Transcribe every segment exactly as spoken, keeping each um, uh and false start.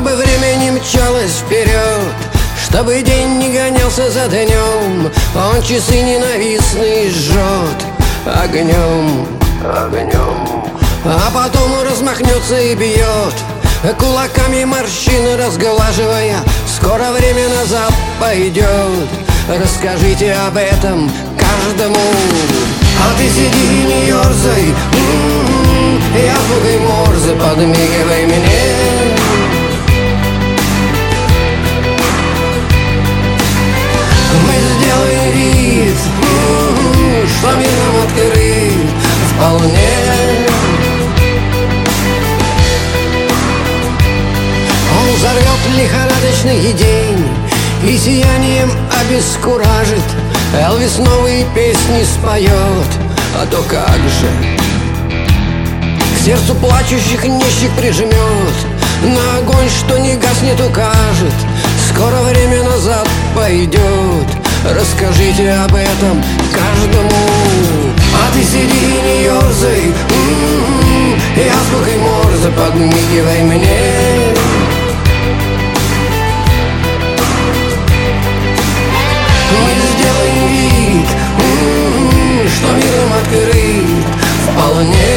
чтобы время не мчалось вперед, чтобы день не гонялся за днем. Он часы ненавистные жжет огнем, огнем. А потом он размахнется и бьет кулаками морщины разглаживая. Скоро время назад пойдет, расскажите об этом каждому. А ты сиди и не ерзай, м-м-м, я звукой Морзе, подмигивай мне. Мы сделаем вид, м-м-м, что мир нам открыт вполне. Он взорвет лихорадочный день и сиянием обескуражит. Элвис новые песни споет, а то как же к сердцу плачущих нищих прижмет, на огонь, что не гаснет, укажет. Скоро время назад пойдет, расскажите об этом каждому. А ты сиди и не ерзай, м-м-м, я звукой Морзе, подмигивай мне. Мы сделаем вид, м-м-м, что миром открыт вполне.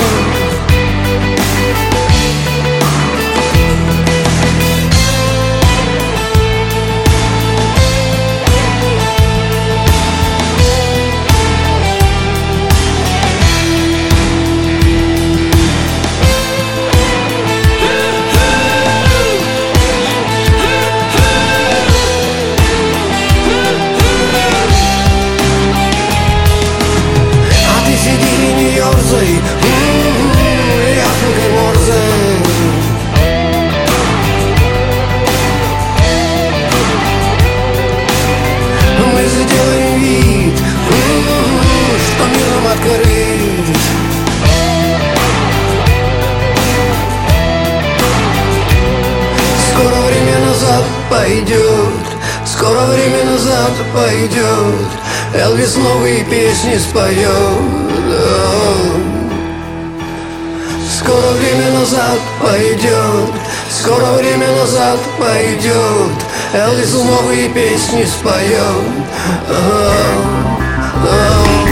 Скоро время назад пойдет, скоро время назад пойдет, Элвис новые песни споет. Скоро время назад пойдет, скоро время назад пойдет, Элвис новые песни споет.